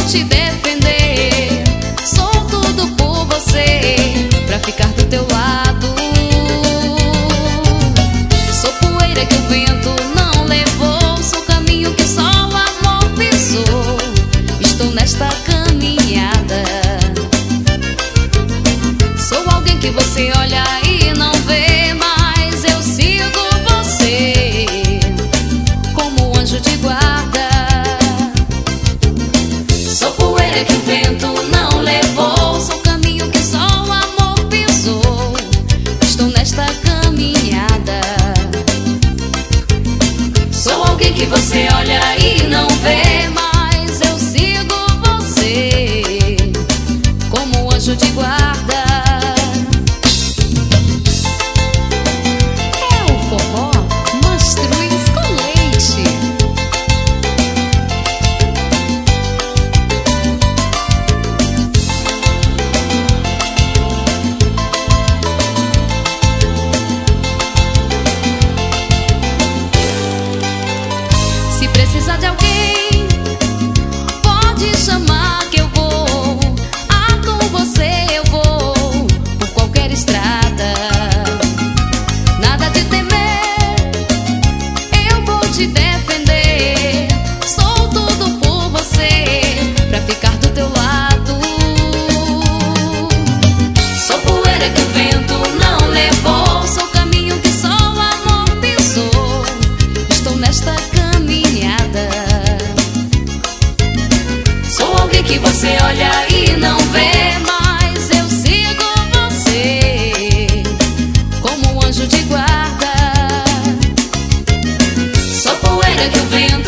te defender. Sou tudo por você, pra ficar do teu lado. Sou poeira que o vento não levou, sou caminho que só o amor pisou. Estou nesta caminhada. Sou alguém que você olha e não vê, mas eu sigo você como um anjo de guarda. Sou poeira que o vento não levou, sou caminho que só o amor pisou. Estou nesta caminhada. Sou alguém que você olha e não vê, mas eu sigo você como um anjo de guarda. Se precisar de alguém, pode chamar que eu vou. Ah, com você eu vou por qualquer estrada. Nada de temer, eu vou te defender. Sou tudo por você, pra ficar do teu lado. Sou poeira que o vento não levou, sou caminho que só o amor pisou. Estou nesta caminhada. Sou alguém que você olha e não vê, mas eu sigo você como um anjo de guarda. Sou poeira que o vento